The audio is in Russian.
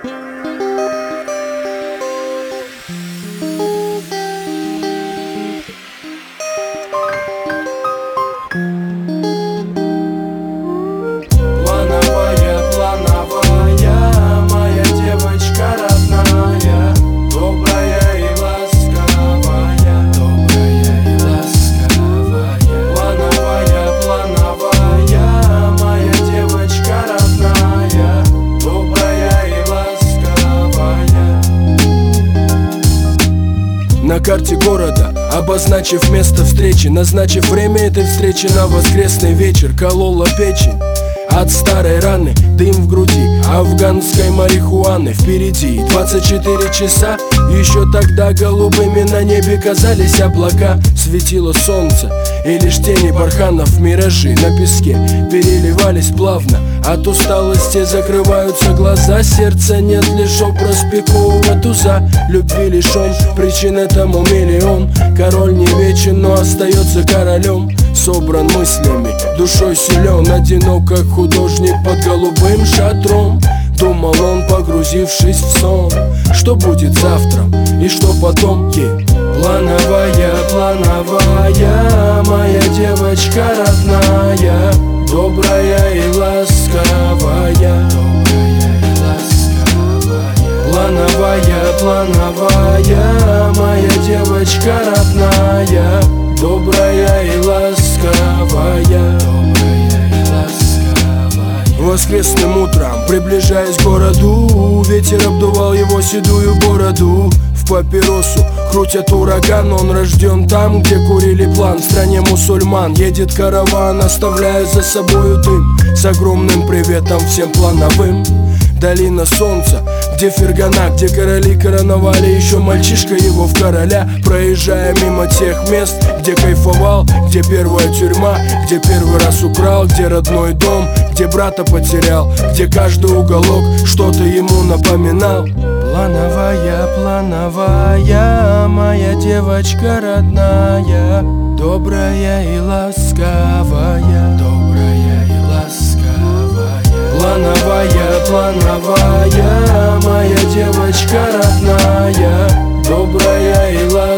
На карте города, обозначив место встречи, назначив время этой встречи на воскресный вечер, колола печень от старой раны, дым в груди афганской марихуаны. Впереди 24 часа, еще тогда голубыми на небе казались облака. Светило солнце, и лишь тени барханов, миражи на песке переливались плавно. От усталости закрываются глаза, сердца нет, лишь образ пикового туза. Любви лишь он, причин этому миллион. Король не вечен, но остается королем. Собран мыслями, душой силен, одинок, как художник под голубым шатром. Думал он, погрузившись в сон, что будет завтра и что потом. Плановая, плановая, моя девочка родная, добрая и ласковая. Плановая, плановая, моя девочка родная, добрая и ласковая. Воскресным утром, приближаясь к городу, ветер обдувал его седую бороду. В папиросу крутят ураган, он рожден там, где курили план. В стране мусульман едет караван, оставляя за собою дым, с огромным приветом всем плановым. Долина солнца, где Фергана, где короли короновали еще мальчишка его в короля. Проезжая мимо тех мест, где кайфовал, где первая тюрьма, где первый раз украл, где родной дом, где брата потерял, где каждый уголок что-то ему напоминал. Плановая, плановая, моя девочка родная, добрая и ласковая, добрая и ласковая. Плановая, плановая, моя девочка родная, добрая и ласковая.